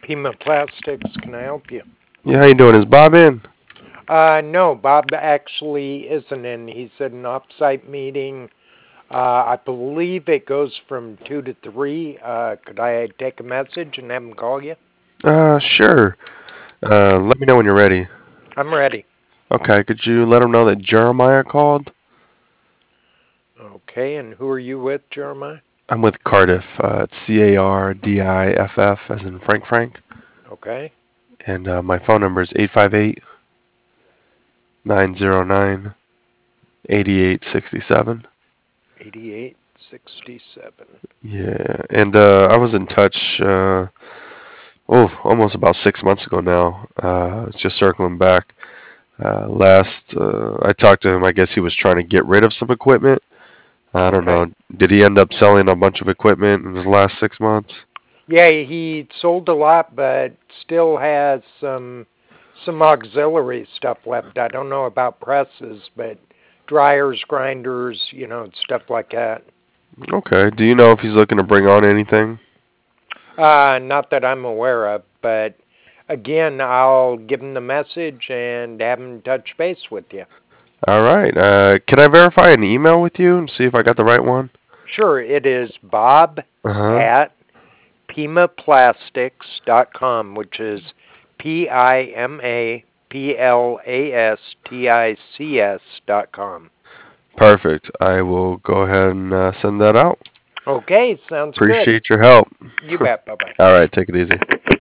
Pima Plastics, can I help you? Yeah, how you doing? Is Bob in? No, Bob actually isn't in. He's at an offsite meeting. I believe it goes from 2 to 3. Could I take a message and have him call you? Sure. Let me know when you're ready. I'm ready. Okay, could you let him know that Jeremiah called? Okay, and who are you with, Jeremiah? I'm with Cardiff. It's Cardiff, as in Frank. Okay, And my phone number is 858-909-8867. 8867. Yeah, and I was in touch, almost about 6 months ago now. Just circling back. Last I talked to him, I guess he was trying to get rid of some equipment. I don't Okay. know. Did he end up selling a bunch of equipment in the last 6 months? Yeah, he sold a lot, but still has some auxiliary stuff left. I don't know about presses, but dryers, grinders, stuff like that. Okay. Do you know if he's looking to bring on anything? Not that I'm aware of, but again, I'll give him the message and have him touch base with you. All right. Can I verify an email with you and see if I got the right one? Sure, it is Bob Uh huh. at pimaplastics.com, which is pimaplastics.com. Perfect. I will go ahead and send that out. Okay, sounds good. Appreciate your help. You bet. Bye bye. All right. Take it easy.